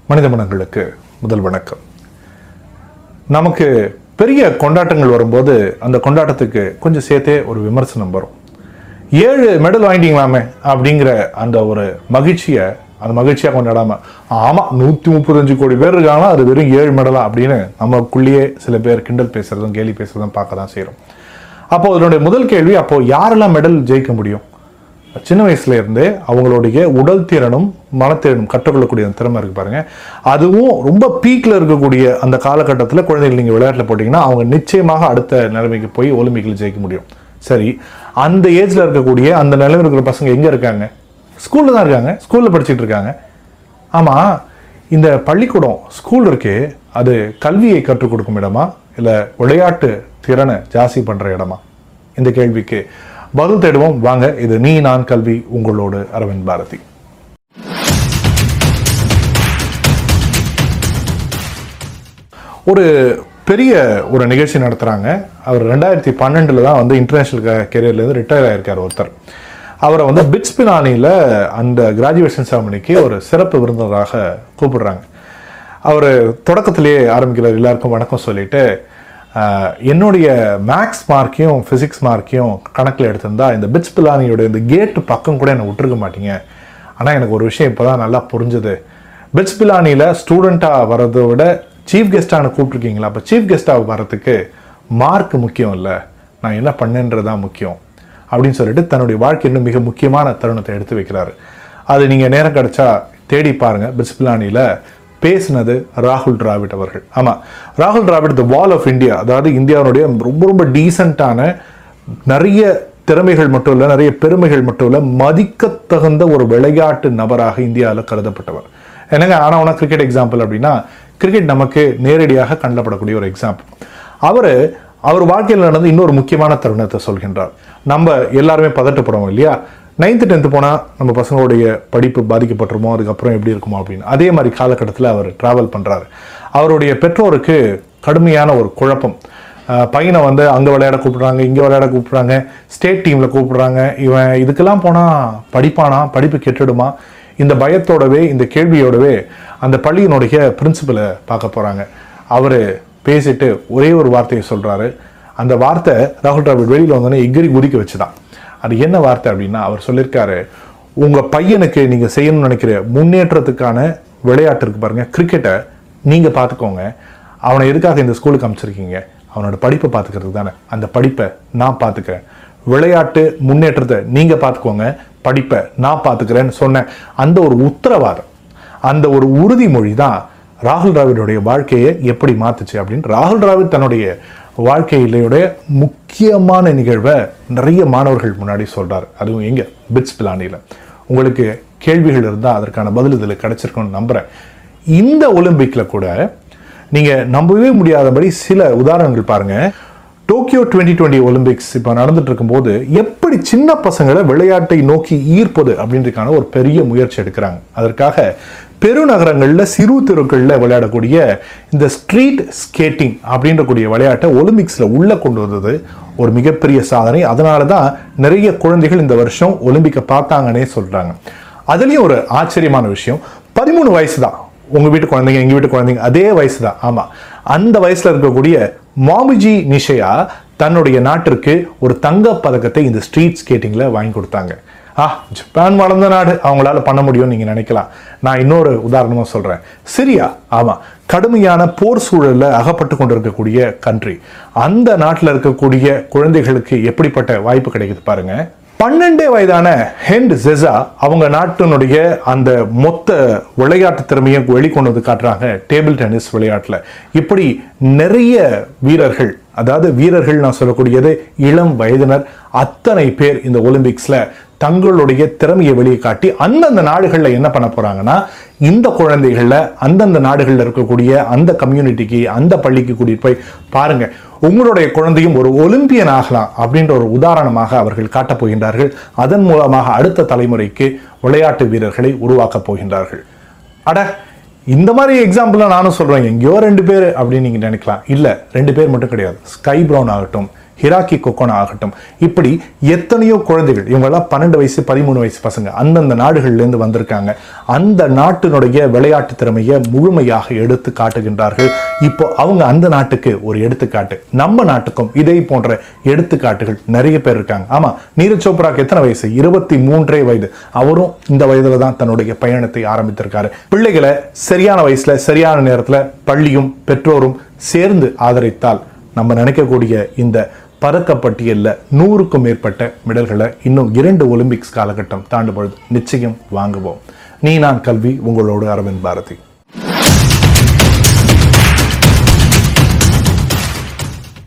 மனித மனங்களுக்கு முதல் வணக்கம். நமக்கு பெரிய கொண்டாட்டங்கள் வரும்போது அந்த கொண்டாட்டத்துக்கு கொஞ்சம் சேர்த்தே ஒரு விமர்சனம் வரும். 7 மெடல் வாங்கிட்டீங்களாமே அப்படிங்கிற அந்த ஒரு மகிழ்ச்சியாக கொண்டாடாம, ஆமா 135 கோடி பேர் இருக்காங்களா, அது வெறும் 7 மெடலா அப்படின்னு நமக்குள்ளேயே சில பேர் கிண்டல் பேசுறதும் கேலி பேசுறதும் பார்க்க தான் செய்யறோம். அப்போ அதனுடைய முதல் கேள்வி, அப்போ யாரெல்லாம் மெடல் ஜெயிக்க முடியும்? சின்ன வயசுல இருந்தே அவங்களுடைய உடல் திறனும் மனத்திறனும் கற்றுக்கொள்ளக்கூடிய திறமை இருக்கு பாருங்க. அதுவும் ரொம்ப பீக்ல இருக்கக்கூடிய அந்த காலகட்டத்தில் குழந்தைகள் நீங்க விளையாட்டுல போட்டீங்கன்னா அவங்க நிச்சயமாக அடுத்த நிலைமைக்கு போய் ஒலிம்பிக்ல ஜெயிக்க முடியும். சரி, அந்த ஏஜ்ல இருக்கக்கூடிய அந்த நிலைமையில் இருக்கிற பசங்க எங்க இருக்காங்க? ஸ்கூல்ல தான் இருக்காங்க, ஸ்கூல்ல படிச்சுட்டு இருக்காங்க. ஆமா, இந்த பள்ளிக்கூடம் ஸ்கூல் இருக்கே, அது கல்வியை கற்றுக் கொடுக்கும் இடமா இல்ல விளையாட்டு திறனை ஜாஸ்தி பண்ற இடமா? இந்த கேள்விக்கு பதில் தேடுவோம் வாங்க. இது நீ நான் கல்வி, உங்களோடு அரவிந்த் பாரதி. ஒரு பெரிய ஒரு நிகழ்ச்சி நடத்துறாங்க. அவர் 2012 தான் இன்டர்நேஷனல் கெரியர்லேருந்து ரிட்டையர் ஆயிருக்கார் ஒருத்தர். அவரை பிட்ஸ் பினானியில் அந்த கிராஜுவேஷன் செரமனிக்கு ஒரு சிறப்பு விருந்தினராக கூப்பிடுறாங்க. அவர் தொடக்கத்திலேயே ஆரம்பிக்கிறார், எல்லாருக்கும் வணக்கம் சொல்லிட்டு, என்னுடைய மேக்ஸ் மார்க்கையும் ஃபிசிக்ஸ் மார்க்கையும் கணக்கில் எடுத்திருந்தா இந்த பிட்ஸ் பிலானியோட இந்த கேட்டு பக்கம் கூட என்னை விட்டுருக்க மாட்டீங்க. ஆனால் எனக்கு ஒரு விஷயம் இப்போ தான் நல்லா புரிஞ்சுது. பிட்ஸ் பிலானியில் ஸ்டூடெண்ட்டாக வர்றதை விட சீஃப் கெஸ்ட்டான கூப்பிட்ருக்கீங்களா? அப்போ சீஃப் கெஸ்ட்டாக வர்றதுக்கு மார்க் முக்கியம் இல்லை, நான் என்ன பண்ணேன்றது தான் முக்கியம் அப்படின்னு சொல்லிட்டு தன்னுடைய வாழ்க்கையில் மிக முக்கியமான தருணத்தை எடுத்து வைக்கிறாரு. அது நீங்கள் நேரம் கிடைச்சா தேடி பாருங்கள். பிட்ஸ் பிலானியில் பேசினது ராகுல் டிராவிட் அவர்கள். ஆமாம், ராகுல் Dravid the wall of India, அதாவது இந்தியாவுடைய ரொம்ப ரொம்ப டீசெண்டான, நிறைய திறமைகள் மட்டும் இல்லை, நிறைய பெருமைகள் மட்டும் இல்லை, மதிக்க தகுந்த ஒரு விளையாட்டு நபராக இந்தியாவில் கருதப்பட்டவர். என்னங்க ஆனால் கிரிக்கெட் எக்ஸாம்பிள் அப்படின்னா, கிரிக்கெட் நமக்கு நேரடியாக கண்டப்படக்கூடிய ஒரு எக்ஸாம்பிள். அவர் வாழ்க்கையில் நடந்து இன்னொரு முக்கியமான தருணத்தை சொல்கின்றார். நம்ம எல்லாருமே பதட்டப்படுவோம் இல்லையா? 9th 10th போனால் நம்ம பசங்களுடைய படிப்பு பாதிக்கப்பட்டுருமோ, அதுக்கப்புறம் எப்படி இருக்குமோ அப்படின்னு. அதே மாதிரி காலகட்டத்தில் அவர் ட்ராவல் பண்ணுறாரு. அவருடைய பெற்றோருக்கு கடுமையான ஒரு குழப்பம். பையனை அங்கே விளையாட கூப்பிடுறாங்க, இங்கே விளையாட கூப்பிடுறாங்க, ஸ்டேட் டீமில் கூப்பிடுறாங்க. இவன் இதுக்கெல்லாம் போனால் படிப்பானா, படிப்பு கெட்டுடுமா? இந்த பயத்தோடவே, இந்த கேள்வியோடவே அந்த பள்ளியினுடைய பிரின்சிபலை பார்க்க போகிறாங்க. அவர் பேசிட்டு ஒரே ஒரு வார்த்தையை சொல்கிறாரு. அந்த வார்த்தை ராகுல் டிராவிட் வெளியில் வந்தோடனே எகிரி குதிக்க வச்சுதான். அது என்ன வார்த்தை அப்படின்னா, அவர் சொல்லியிருக்காரு, உங்கள் பையனுக்கு நீங்கள் செய்யணும்னு நினைக்கிற முன்னேற்றத்துக்கான விளையாட்டு இருக்கு பாருங்க, கிரிக்கெட்டை நீங்கள் பார்த்துக்கோங்க. அவனை எதுக்காக இந்த ஸ்கூலுக்கு அமைச்சிருக்கீங்க? அவனோட படிப்பை பார்த்துக்கிறதுக்கு தானே. அந்த படிப்பை நான் பார்த்துக்கிறேன். விளையாட்டு முன்னேற்றத்தை நீங்கள் பார்த்துக்கோங்க, படிப்பை நான் பார்த்துக்கிறேன்னு சொன்ன அந்த ஒரு உத்தரவாதம், அந்த ஒரு உறுதிமொழி தான் ராகுல் டிராவிடோடைய வாழ்க்கையை எப்படி மாத்துச்சு அப்படின்னு ராகுல் டிராவிட் தன்னுடைய வாழ்க்கையிலேயுடைய முக்கியமான நிகழ்வை நிறைய மாணவர்கள் முன்னாடி சொல்றாரு. அதுவும் எங்க? பிட்ஸ் பிலானியில். உங்களுக்கு கேள்விகள் இருந்தால் அதற்கான பதில் இதில் கிடைச்சிருக்கும்னு நம்புறேன். இந்த ஒலிம்பிக்ல கூட நீங்க நம்பவே முடியாதபடி சில உதாரணங்கள் பாருங்க. டோக்கியோ 2020 ஒலிம்பிக்ஸ் இப்போ நடந்துட்டு இருக்கும்போது எப்படி சின்ன பசங்களை விளையாட்டை நோக்கி ஈர்ப்பது அப்படின்றதுக்கான ஒரு பெரிய முயற்சி எடுக்கிறாங்க. அதற்காக பெருநகரங்களில் சிறு தெருக்களில் விளையாடக்கூடிய இந்த ஸ்ட்ரீட் ஸ்கேட்டிங் அப்படின்றக்கூடிய விளையாட்டை ஒலிம்பிக்ஸில் உள்ளே கொண்டு வந்தது ஒரு மிகப்பெரிய சாதனை. அதனால தான் நிறைய குழந்தைகள் இந்த வருஷம் ஒலிம்பிக்கை பார்த்தாங்கன்னே சொல்கிறாங்க. அதுலேயும் ஒரு ஆச்சரியமான விஷயம், 13 வயசு தான் உங்கள் வீட்டு குழந்தைங்க, எங்கள் வீட்டு குழந்தைங்க அதே வயசு தான். ஆமாம், அந்த வயசில் இருக்கக்கூடிய மாமிஜி நிஷயா தன்னுடைய நாட்டிற்கு ஒரு தங்க பதக்கத்தை இந்த ஸ்ட்ரீட் ஸ்கேட்டிங்கில் வாங்கி கொடுத்தாங்க. ஜப்பான் வளர்ந்த நாடு, அவங்களால பண்ண முடியும்னு நீங்கள் நினைக்கலாம். நான் இன்னொரு உதாரணமாக சொல்கிறேன். சிரியா, ஆமாம், கடுமையான போர் சூழலில் அகப்பட்டு கொண்டு இருக்கக்கூடிய கண்ட்ரி. அந்த நாட்டில் இருக்கக்கூடிய குழந்தைகளுக்கு எப்படிப்பட்ட வாய்ப்பு கிடைக்குது பாருங்க. 12 வயதான ஹெண்ட் ஜெசா அவங்க நாட்டினுடைய அந்த மொத்த விளையாட்டு திறமையை வெளிக்கொண்டு வந்து காட்டுறாங்க டேபிள் டென்னிஸ் விளையாட்டில். இப்படி நிறைய வீரர்கள், அதாவது வீரர்கள் நான் சொல்லக்கூடியது இளம் வயதினர் அத்தனை பேர் இந்த ஒலிம்பிக்ஸ்ல தங்களுடைய திறமையை வெளியே காட்டி அந்தந்த நாடுகளில் என்ன பண்ண போறாங்கன்னா, இந்த குழந்தைகள்ல அந்தந்த நாடுகளில் இருக்கக்கூடிய அந்த கம்யூனிட்டிக்கு, அந்த பள்ளிக்கு கூட்டிட்டு போய் பாருங்க, உங்களுடைய குழந்தையும் ஒரு ஒலிம்பியன் ஆகலாம் அப்படின்ற ஒரு உதாரணமாக அவர்கள் காட்டப் போகின்றார்கள். அதன் மூலமாக அடுத்த தலைமுறைக்கு விளையாட்டு வீரர்களை உருவாக்கப் போகின்றார்கள். அட, இந்த மாதிரி எக்ஸாம்பிள் நானும் சொல்றேன், எங்கேயோ 2 பேர் அப்படின்னு நீங்க நினைக்கலாம். இல்ல, 2 பேர் மட்டும் கிடையாது. ஸ்கை ப்ரவுன் ஆகட்டும், ஹிராக்கி கொக்கோனா ஆகட்டும், இப்படி எத்தனையோ குழந்தைகள், இவங்கெல்லாம் 12 வயசு 13 வயசு பசங்க அந்தந்த நாடுகள்லேருந்து வந்திருக்காங்க. அந்த நாட்டினுடைய விளையாட்டு திறமையை முழுமையாக எடுத்து காட்டுகின்றார்கள். இப்போ அவங்க அந்த நாட்டுக்கு ஒரு எடுத்துக்காட்டு. நம்ம நாட்டுக்கும் இதே போன்ற எடுத்துக்காட்டுகள் நிறைய பேர் இருக்காங்க. ஆமா, நீரஜ் சோப்ராக்கு எத்தனை வயசு? 23 வயது. அவரும் இந்த வயதுல தான் தன்னுடைய பயணத்தை ஆரம்பித்திருக்காரு. பிள்ளைகளை சரியான வயசுல சரியான நேரத்துல பள்ளியும் பெற்றோரும் சேர்ந்து ஆதரித்தால் நம்ம நினைக்கக்கூடிய இந்த பதக்கப்பட்டியல்ல 100க்கும் மேற்பட்ட மெடல்களை இன்னும் 2 ஒலிம்பிக்ஸ் காலகட்டம் தாண்டும் பொழுது நிச்சயம் வாங்குவோம். நீ நான் கல்வி, உங்களோடு அரவிந்த் பாரதி.